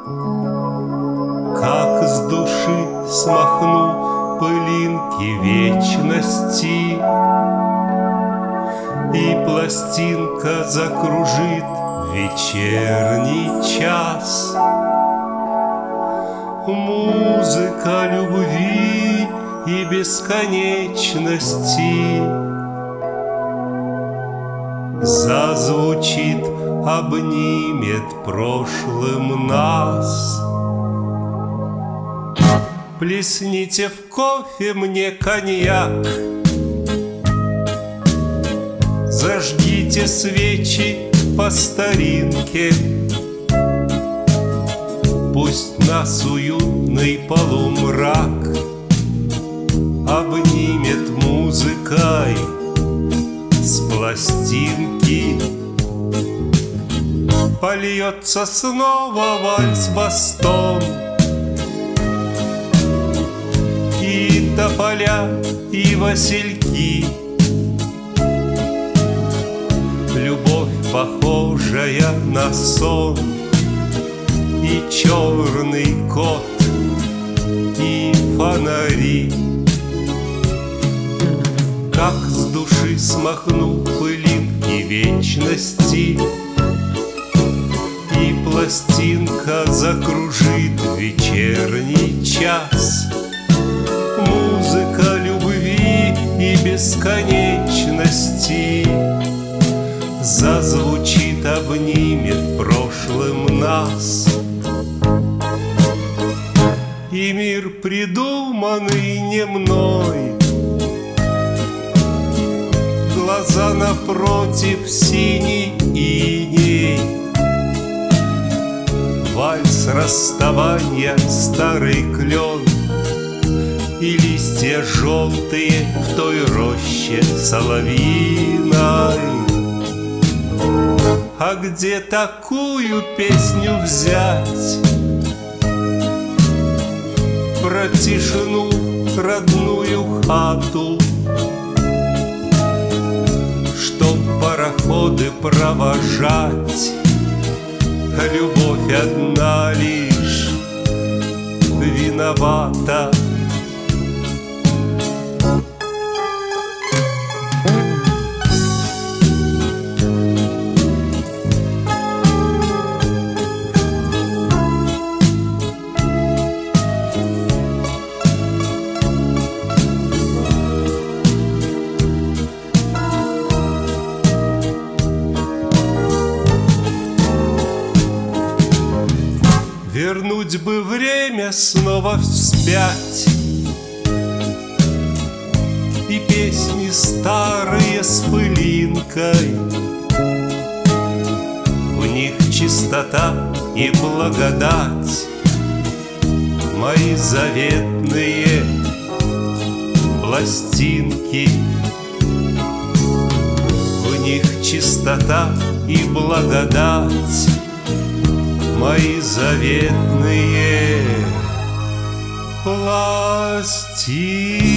Как с души смахну пылинки вечности, и пластинка закружит вечерний час. Музыка любви и бесконечности зазвучит, обнимет прошлым нас. Плесните в кофе мне коньяк, зажгите свечи по старинке, пусть нас уютный полумрак обнимет музыкой с пластинки. Польется снова вальс-бастон, и тополя, и васильки. Любовь, похожая на сон, и черный кот, и фонари. Как с души смахну пылинки вечности, и пластинка закружит вечерний час. Музыка любви и бесконечности зазвучит, обнимет прошлым нас. И мир, придуманный не мной, глаза напротив, синий иней, вальс расставания, старый клен и листья желтые в той роще соловьиной. А где такую песню взять про тишину, родную хату, чтоб пароходы провожать? Любовь одна лишь виновата. Вернуть бы время снова вспять, и песни старые с пылинкой, в них чистота и благодать, мои заветные пластинки. В них чистота и благодать, мои заветные пластинки.